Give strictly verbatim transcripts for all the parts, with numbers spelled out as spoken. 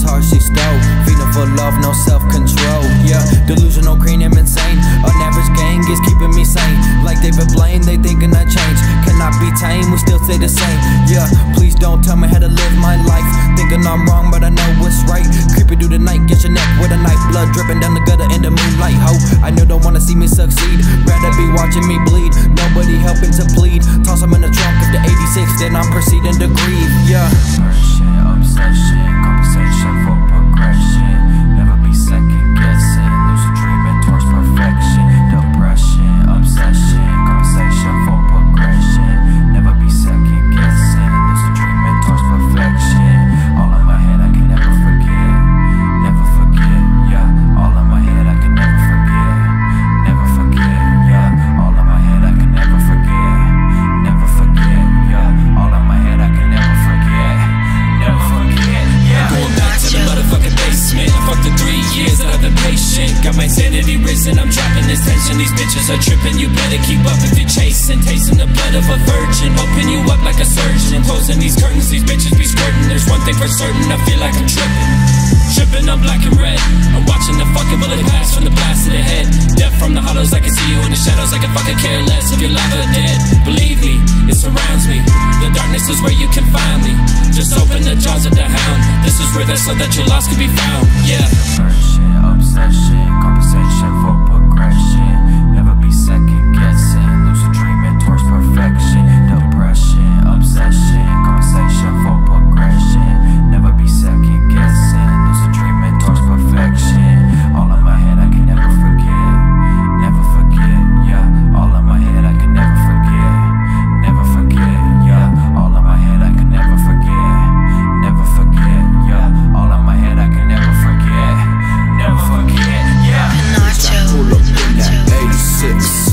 car she stole. Feeding for love, no self-control. Yeah, delusional, green, and insane. An average gang is keeping me sane. Like David Blaine, they thinking I change. Cannot be tamed, we still stay the same. Yeah, please don't tell me how to live my life. Thinking I'm wrong, but I know what's right. Creeping through the night, get your neck with a knife. Blood dripping down the gutter in the moonlight. Ho, I know don't wanna see me succeed. Rather be watching me bleed. Nobody helping to plead. Toss them in the trunk of the eighty-six, then I'm proceeding to grieve. Yeah. Obsession, obsession, compensation for progression. Never be second guessing, lucid dreaming towards perfection. Depression, obsession, compensation for progression. Never be second guessing, lucid dreaming towards perfection. All in my head I can never forget, never forget, yeah. All in my head I can never forget, never forget, yeah. All in my head I can never forget, never forget, yeah. All in my head I can never forget, never forget, yeah. Going back to the motherfucking basement. I fucked the three years that I've been patient. Got my sanity risen, I'm dropping this tension. These bitches are tripping, you better keep up if you're chasing. Tasting the blood of a virgin, open you up like a surgeon. Closing these curtains, these bitches be skirting. There's one thing for certain, I feel like I'm tripping. Tripping, I'm black and red. I'm watching the fucking bullet pass from the blast to the head. Death from the hollows, I can see you in the shadows. I can fucking care less if you're alive or dead. Believe me, it surrounds me. The darkness is where you can find me. Just open the jaws of the hound. This is where that's so that your loss can be found. Yeah. Obsession, obsession, compensation for progression. Never be second guessing, lucid dreaming towards perfection. Depression, obsession, compensation for progression. Never be second guessing, lucid dreaming towards perfection. All in my head I can never forget, never forget, yeah. All in my head I can never forget, never forget, yeah. All in my head I can never forget, never forget, yeah. All in my head I can never forget, never forget, yeah. Pull up in that eighty-six,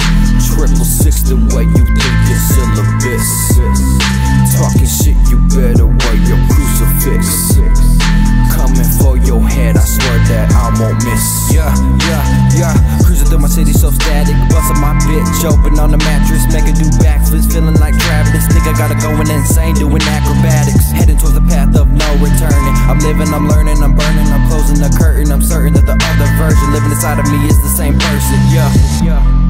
triple six the way you think you're syllabus. Talking shit, you better wear your crucifix. Coming for your head, I swear that I won't miss. Yeah, yeah, yeah. Cruising through my city so static. Busting my bitch open on the mattress. Make her do backflips, feeling like Travis. Nigga gotta going insane, doing acrobatics. Heading towards the path of no returning. I'm living, I'm learning, I'm burning, I'm closing the curtain. I'm certain that the other version living inside of me is the same person. Yeah, yeah.